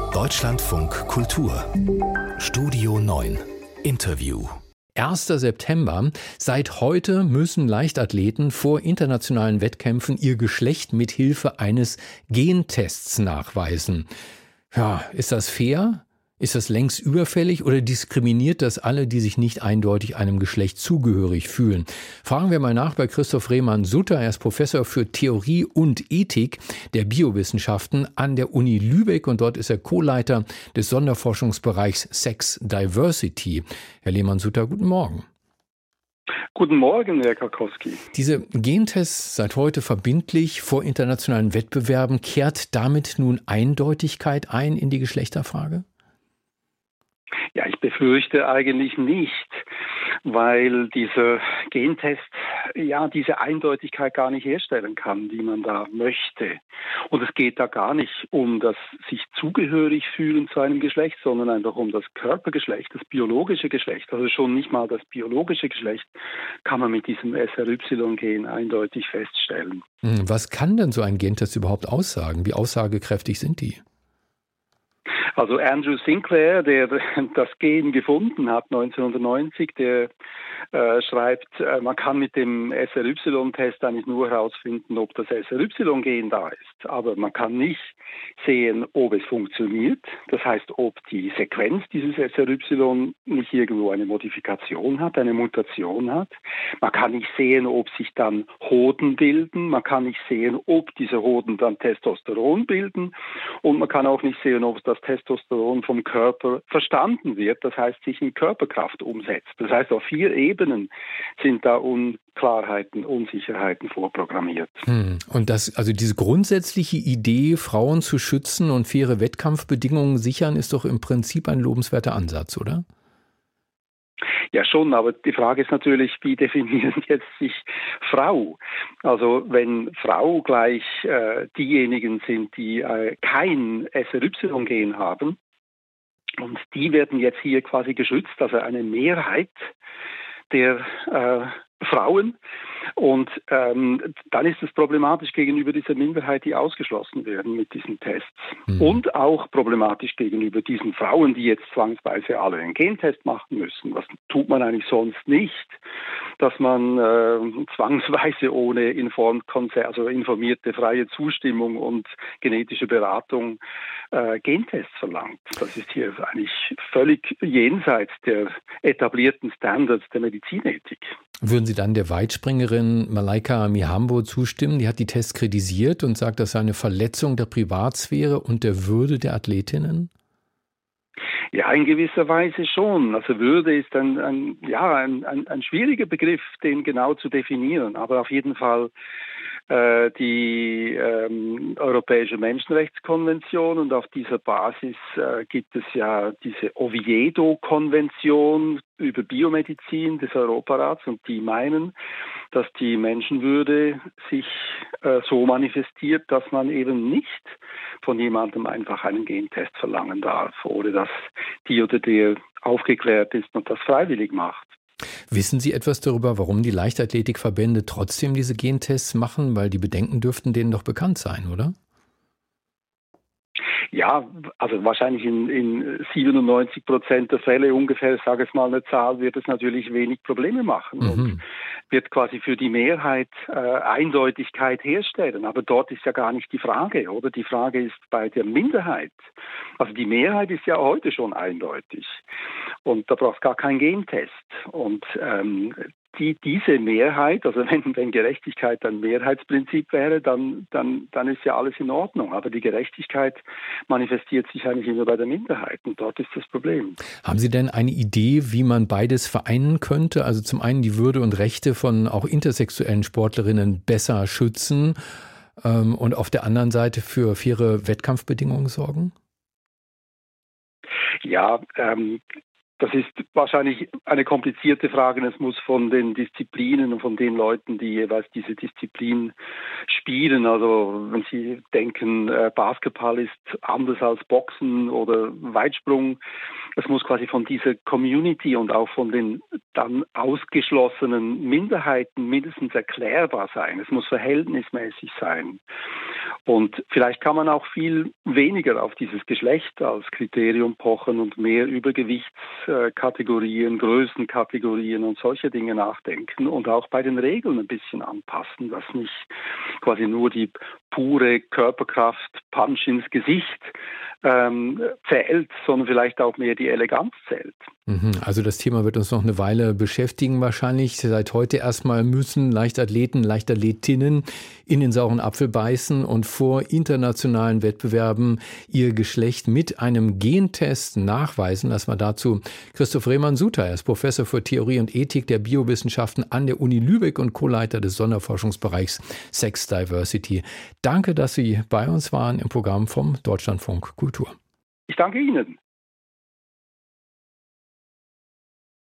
Deutschlandfunk Kultur Studio 9 Interview 1. September. Seit heute müssen Leichtathleten vor internationalen Wettkämpfen ihr Geschlecht mit Hilfe eines Gentests nachweisen. Ja, ist das fair? Ist das längst überfällig oder diskriminiert das alle, die sich nicht eindeutig einem Geschlecht zugehörig fühlen? Fragen wir mal nach bei Christoph Rehmann-Sutter. Er ist Professor für Theorie und Ethik der Biowissenschaften an der Uni Lübeck und dort ist er Co-Leiter des Sonderforschungsbereichs Sex Diversity. Herr Rehmann-Sutter, guten Morgen. Guten Morgen, Herr Karkowski. Diese Gentests seit heute verbindlich vor internationalen Wettbewerben. Kehrt damit nun Eindeutigkeit ein in die Geschlechterfrage? Ja, ich befürchte eigentlich nicht, weil dieser Gentest ja diese Eindeutigkeit gar nicht herstellen kann, die man da möchte. Und es geht da gar nicht um das sich zugehörig fühlen zu einem Geschlecht, sondern einfach um das Körpergeschlecht, das biologische Geschlecht. Also schon nicht mal das biologische Geschlecht kann man mit diesem SRY-Gen eindeutig feststellen. Was kann denn so ein Gentest überhaupt aussagen? Wie aussagekräftig sind die? Also Andrew Sinclair, der das Gen gefunden hat 1990, der schreibt, man kann mit dem SRY-Test eigentlich nur herausfinden, ob das SRY-Gen da ist. Aber man kann nicht sehen, ob es funktioniert. Das heißt, ob die Sequenz dieses SRY nicht irgendwo eine Modifikation hat, eine Mutation hat. Man kann nicht sehen, ob sich dann Hoden bilden. Man kann nicht sehen, ob diese Hoden dann Testosteron bilden. Und man kann auch nicht sehen, ob das Testosteron vom Körper verstanden wird, das heißt sich in Körperkraft umsetzt. Das heißt, auf 4 Ebenen sind da Unklarheiten, Unsicherheiten vorprogrammiert. Und also diese grundsätzliche Idee, Frauen zu schützen und faire Wettkampfbedingungen sichern, ist doch im Prinzip ein lobenswerter Ansatz, oder? Ja schon, aber die Frage ist natürlich, wie definieren jetzt sich Frau? Also wenn Frau gleich diejenigen sind, die kein SRY-Gen haben, und die werden jetzt hier quasi geschützt, also eine Mehrheit der Frauen. Und dann ist es problematisch gegenüber dieser Minderheit, die ausgeschlossen werden mit diesen Tests. Und auch problematisch gegenüber diesen Frauen, die jetzt zwangsweise alle einen Gentest machen müssen. Das tut man eigentlich sonst nicht, dass man zwangsweise ohne informierte freie Zustimmung und genetische Beratung Gentests verlangt. Das ist hier eigentlich völlig jenseits der etablierten Standards der Medizinethik. Würden Sie dann der Weitspringerin Malaika Mihambo zustimmen? Die hat die Tests kritisiert und sagt, das sei eine Verletzung der Privatsphäre und der Würde der Athletinnen? Ja, in gewisser Weise schon. Also Würde ist ein schwieriger Begriff, den genau zu definieren. Aber auf jeden Fall die Europäische Menschenrechtskonvention und auf dieser Basis gibt es ja diese Oviedo-Konvention über Biomedizin des Europarats und die meinen, dass die Menschenwürde sich so manifestiert, dass man eben nicht von jemandem einfach einen Gentest verlangen darf, ohne dass die oder der aufgeklärt ist und das freiwillig macht. Wissen Sie etwas darüber, warum die Leichtathletikverbände trotzdem diese Gentests machen? Weil die Bedenken dürften denen doch bekannt sein, oder? Ja, also wahrscheinlich in 97% der Fälle ungefähr, ich sage es mal eine Zahl, wird es natürlich wenig Probleme machen und wird quasi für die Mehrheit Eindeutigkeit herstellen. Aber dort ist ja gar nicht die Frage, oder? Die Frage ist bei der Minderheit. Also die Mehrheit ist ja heute schon eindeutig und da braucht es gar keinen Gentest. Und diese Mehrheit, also wenn Gerechtigkeit ein Mehrheitsprinzip wäre, dann ist ja alles in Ordnung. Aber die Gerechtigkeit manifestiert sich eigentlich immer bei der Minderheit und dort ist das Problem. Haben Sie denn eine Idee, wie man beides vereinen könnte? Also zum einen die Würde und Rechte von auch intersexuellen Sportlerinnen besser schützen und auf der anderen Seite für faire Wettkampfbedingungen sorgen? Ja, Das ist wahrscheinlich eine komplizierte Frage. Es muss von den Disziplinen und von den Leuten, die jeweils diese Disziplin spielen. Also wenn Sie denken, Basketball ist anders als Boxen oder Weitsprung. Es muss quasi von dieser Community und auch von den dann ausgeschlossenen Minderheiten mindestens erklärbar sein. Es muss verhältnismäßig sein. Und vielleicht kann man auch viel weniger auf dieses Geschlecht als Kriterium pochen und mehr über Gewichtskategorien, Größenkategorien und solche Dinge nachdenken und auch bei den Regeln ein bisschen anpassen, dass nicht quasi nur die pure Körperkraft, Punch ins Gesicht zählt, sondern vielleicht auch mehr die Eleganz zählt. Also das Thema wird uns noch eine Weile beschäftigen wahrscheinlich. Seit heute erstmal müssen Leichtathleten, Leichtathletinnen in den sauren Apfel beißen und vor internationalen Wettbewerben ihr Geschlecht mit einem Gentest nachweisen. Lass mal dazu Christoph Rehmann-Suter. Er ist Professor für Theorie und Ethik der Biowissenschaften an der Uni Lübeck und Co-Leiter des Sonderforschungsbereichs Sex Diversity. Danke, dass Sie bei uns waren im Programm vom Deutschlandfunk Kultur. Ich danke Ihnen.